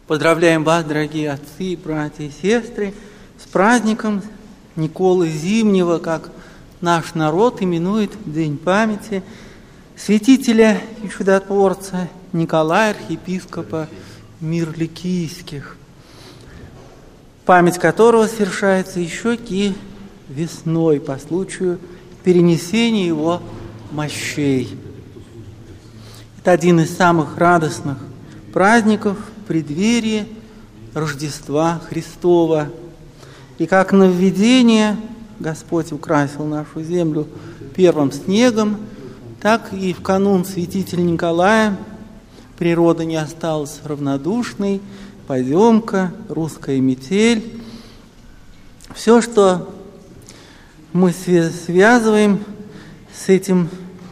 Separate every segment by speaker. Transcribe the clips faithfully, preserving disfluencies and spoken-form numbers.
Speaker 1: Поздравляем вас, дорогие отцы, братья и сестры, с праздником Николы Зимнего, как наш народ именует День памяти святителя и чудотворца Николая, архиепископа Мирликийских, память которого совершается еще и весной по случаю перенесения его мощей. Это один из самых радостных праздников в преддверии Рождества Христова. И как нововведение Господь украсил нашу землю первым снегом, так и в канун святителя Николая природа не осталась равнодушной, поземка, русская метель. Все, что мы связываем с этим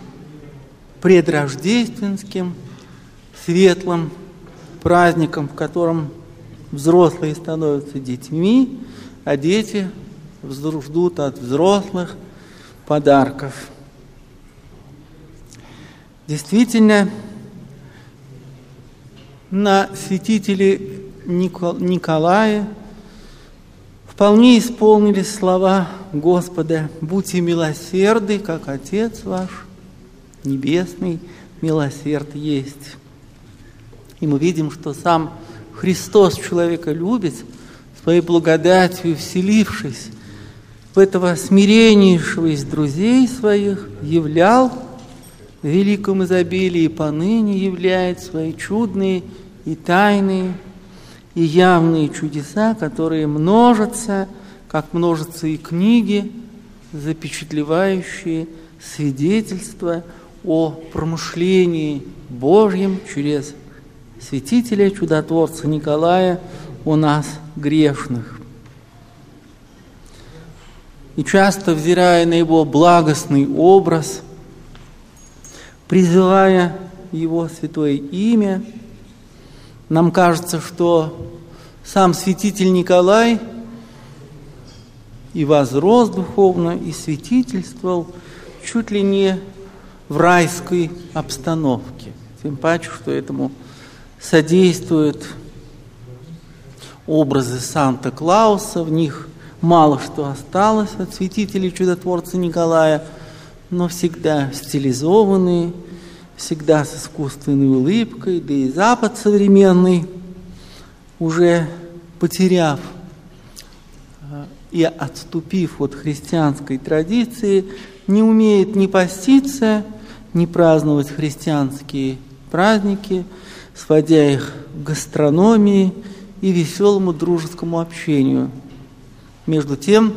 Speaker 1: предрождественским, светлым праздником, в котором взрослые становятся детьми, а дети ждут от взрослых подарков. Действительно, на святителе Николае вполне исполнились слова Господа: «Будьте милосердны, как Отец ваш Небесный милосерд есть». И мы видим, что сам Христос человека любит, своей благодатью вселившись в этого смиреннейшего из друзей своих, являл в великом изобилии и поныне являет свои чудные и тайные и явные чудеса, которые множатся, как множатся и книги, запечатлевающие свидетельства о промышлении Божьем через святителя, чудотворца Николая у нас грешных. И часто, взирая на его благостный образ, призывая его святое имя, нам кажется, что сам святитель Николай и возрос духовно, и святительствовал чуть ли не в райской обстановке. Тем паче, что этому содействуют образы Санта-Клауса, в них мало что осталось от святителя чудотворца Николая, но всегда стилизованные, всегда с искусственной улыбкой, да и Запад современный, уже потеряв и отступив от христианской традиции, не умеет ни поститься, ни праздновать христианские праздники, сводя их к гастрономии и веселому дружескому общению. Между тем,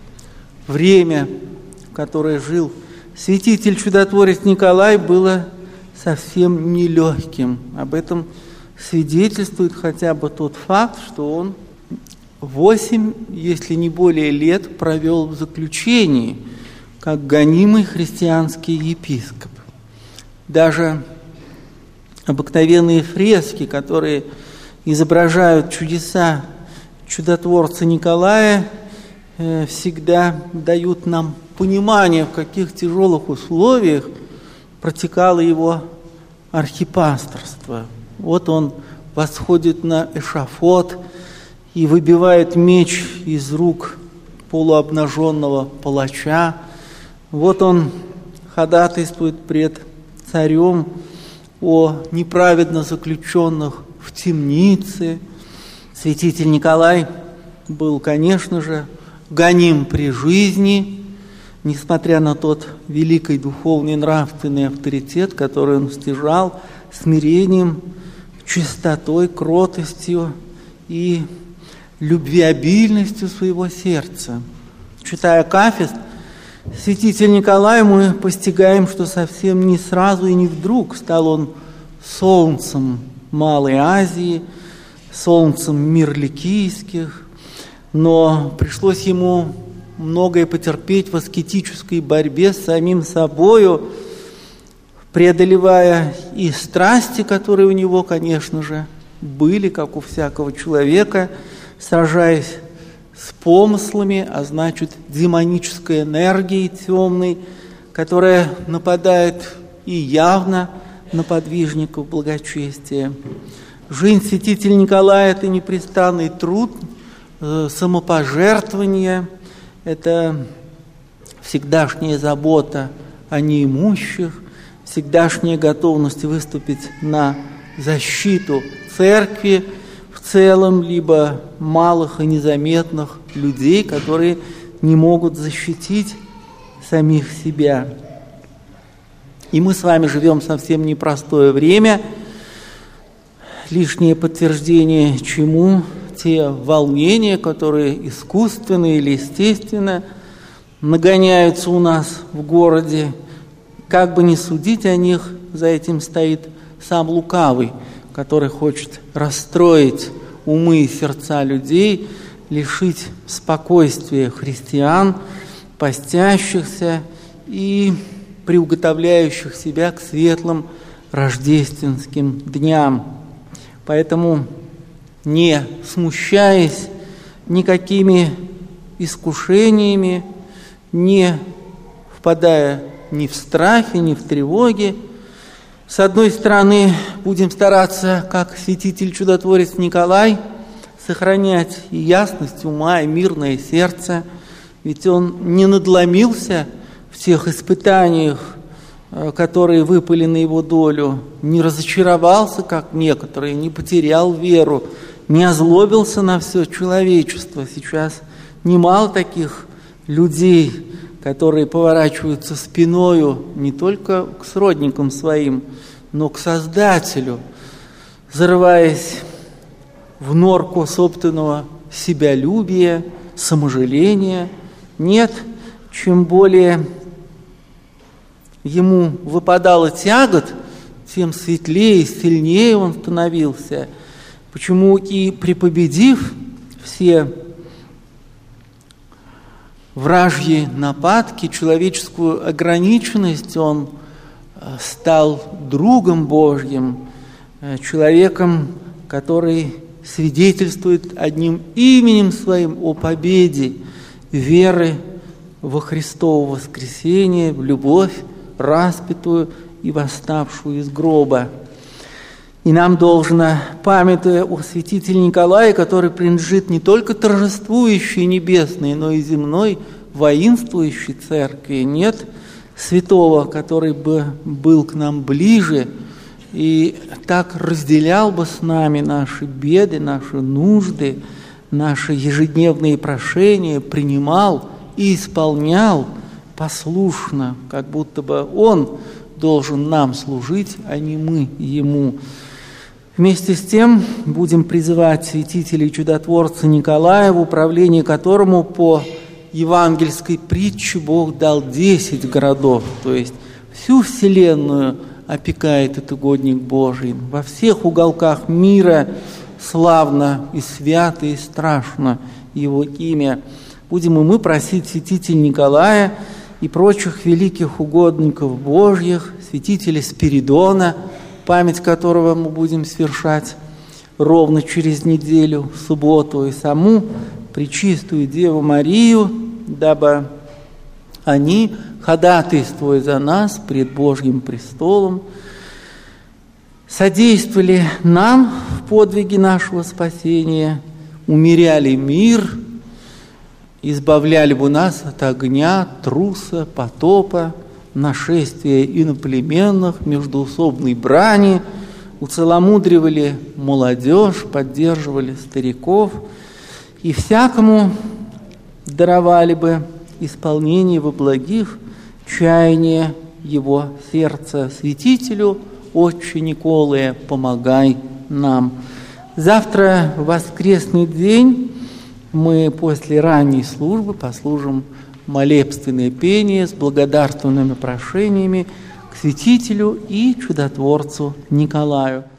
Speaker 1: время, в которое жил святитель-чудотворец Николай, было совсем нелегким. Об этом свидетельствует хотя бы тот факт, что он восемь, если не более лет, провел в заключении, как гонимый христианский епископ. Даже обыкновенные фрески, которые изображают чудеса чудотворца Николая, э, всегда дают нам понимание, в каких тяжелых условиях протекало его архипасторство. Вот он восходит на эшафот и выбивает меч из рук полуобнаженного палача. Вот он ходатайствует пред царем о неправедно заключенных в темнице. Святитель Николай был, конечно же, гоним при жизни, несмотря на тот великий духовный и нравственный авторитет, который он стяжал смирением, чистотой, кротостью и любвеобильностью своего сердца. Читая Акафист, святитель Николай, мы постигаем, что совсем не сразу и не вдруг стал он солнцем Малой Азии, солнцем Мирликийских, но пришлось ему многое потерпеть в аскетической борьбе с самим собою, преодолевая и страсти, которые у него, конечно же, были, как у всякого человека, сражаясь с помыслами, а значит, демонической энергией темной, которая нападает и явно на подвижников благочестия. Жизнь святителя Николая – это непрестанный труд, самопожертвование, это всегдашняя забота о неимущих, всегдашняя готовность выступить на защиту церкви в целом, либо малых и незаметных людей, которые не могут защитить самих себя. И мы с вами живем совсем непростое время. Лишнее подтверждение чему? Те волнения, которые искусственно или естественно нагоняются у нас в городе. Как бы ни судить о них, за этим стоит сам лукавый, который хочет расстроить умы и сердца людей, лишить спокойствия христиан, постящихся и приуготовляющих себя к светлым рождественским дням. Поэтому, не смущаясь никакими искушениями, не впадая ни в страхе, ни в тревоге, с одной стороны, будем стараться, как святитель-чудотворец Николай, сохранять и ясность ума, и мирное сердце, ведь он не надломился в тех испытаниях, которые выпали на его долю, не разочаровался, как некоторые, не потерял веру, не озлобился на все человечество. Сейчас немало таких людей, которые поворачиваются спиною не только к сродникам своим, но к Создателю, зарываясь в норку собственного себялюбия, саможаления. Нет, чем более ему выпадало тягот, тем светлее и сильнее он становился. Почему и припобедив все вражьи нападки, человеческую ограниченность, он стал другом Божьим, человеком, который свидетельствует одним именем своим о победе веры во Христово воскресение, в любовь распятую и восставшую из гроба. И нам должно, памятуя о святителе Николае, который принадлежит не только торжествующей небесной, но и земной воинствующей церкви, нет святого, который бы был к нам ближе и так разделял бы с нами наши беды, наши нужды, наши ежедневные прошения, принимал и исполнял послушно, как будто бы Он должен нам служить, а не мы Ему. Вместе с тем будем призывать святителя и чудотворца Николая, в управлении которому по евангельской притче Бог дал десять городов, то есть всю вселенную опекает этот угодник Божий. Во всех уголках мира славно и свято и страшно Его имя. Будем и мы просить святителя Николая и прочих великих угодников Божьих, святителя Спиридона, память которого мы будем свершать ровно через неделю, в субботу, и саму Пречистую Деву Марию, дабы они, ходатайствуя за нас пред Божьим престолом, содействовали нам в подвиге нашего спасения, умеряли мир, избавляли бы нас от огня, труса, потопа, нашествия иноплеменных, междоусобной брани, уцеломудривали молодежь, поддерживали стариков и всякому даровали бы исполнение во благих чаяния его сердца. Святителю, Отче Николае, помогай нам. Завтра, в воскресный день, мы после ранней службы послужим молебственное пение с благодарственными прошениями к святителю и чудотворцу Николаю.